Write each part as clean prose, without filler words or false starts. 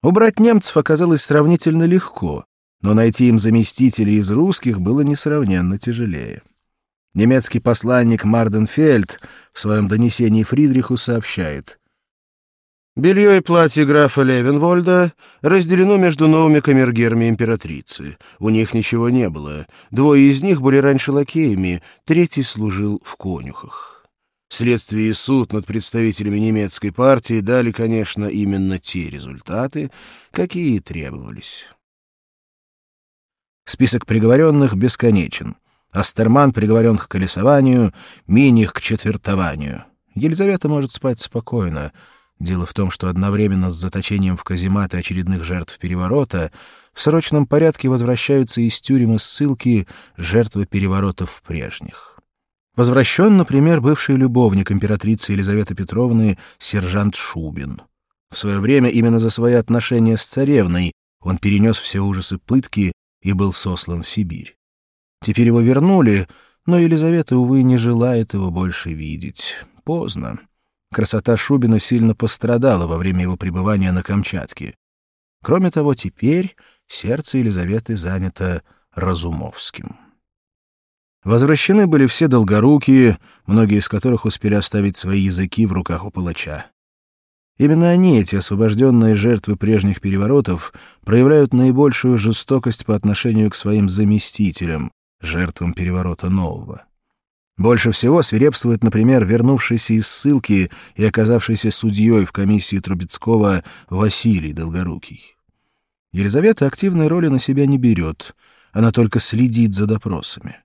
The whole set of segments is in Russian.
Убрать немцев оказалось сравнительно легко, но найти им заместителей из русских было несравненно тяжелее. Немецкий посланник Марденфельд в своем донесении Фридриху сообщает: «Белье и платье графа Левенвольда разделено между новыми камергерами императрицы. У них ничего не было. 2 из них были раньше лакеями, 3 служил в конюхах». Следствие и суд над представителями немецкой партии дали, конечно, именно те результаты, какие и требовались. Список приговоренных бесконечен. Астерман приговорен к колесованию, Миних — к четвертованию. Елизавета может спать спокойно. Дело в том, что одновременно с заточением в казематы очередных жертв переворота в срочном порядке возвращаются из тюрем и ссылки жертвы переворотов прежних. Возвращен, например, бывший любовник императрицы Елизаветы Петровны сержант Шубин. В свое время именно за свои отношения с царевной он перенес все ужасы пытки и был сослан в Сибирь. Теперь его вернули, но Елизавета, увы, не желает его больше видеть. Поздно. Красота Шубина сильно пострадала во время его пребывания на Камчатке. Кроме того, теперь сердце Елизаветы занято Разумовским. Возвращены были все долгорукие, многие из которых успели оставить свои языки в руках у палача. Именно они, эти освобожденные жертвы прежних переворотов, проявляют наибольшую жестокость по отношению к своим заместителям, жертвам переворота нового. Больше всего свирепствует, например, вернувшийся из ссылки и оказавшийся судьей в комиссии Трубецкого Василий Долгорукий. Елизавета активной роли на себя не берет, она только следит за допросами.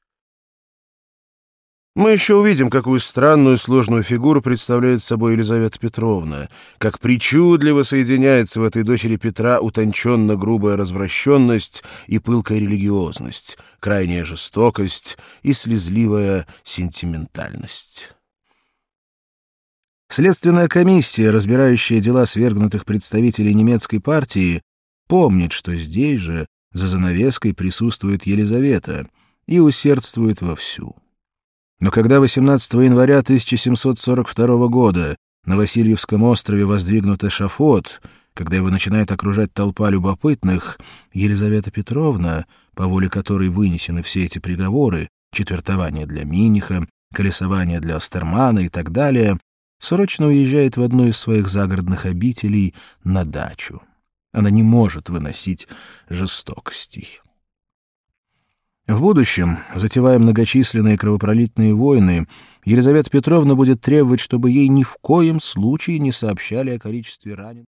Мы еще увидим, какую странную и сложную фигуру представляет собой Елизавета Петровна, как причудливо соединяется в этой дочери Петра утонченно-грубая развращенность и пылкая религиозность, крайняя жестокость и слезливая сентиментальность. Следственная комиссия, разбирающая дела свергнутых представителей немецкой партии, помнит, что здесь же, за занавеской, присутствует Елизавета и усердствует вовсю. Но когда 18 января 1742 года на Васильевском острове воздвигнут эшафот, когда его начинает окружать толпа любопытных, Елизавета Петровна, по воле которой вынесены все эти приговоры, четвертование для Миниха, колесование для Астермана и так далее, срочно уезжает в одну из своих загородных обителей на дачу. Она не может выносить жестокостей. В будущем, затевая многочисленные кровопролитные войны, Елизавета Петровна будет требовать, чтобы ей ни в коем случае не сообщали о количестве раненых.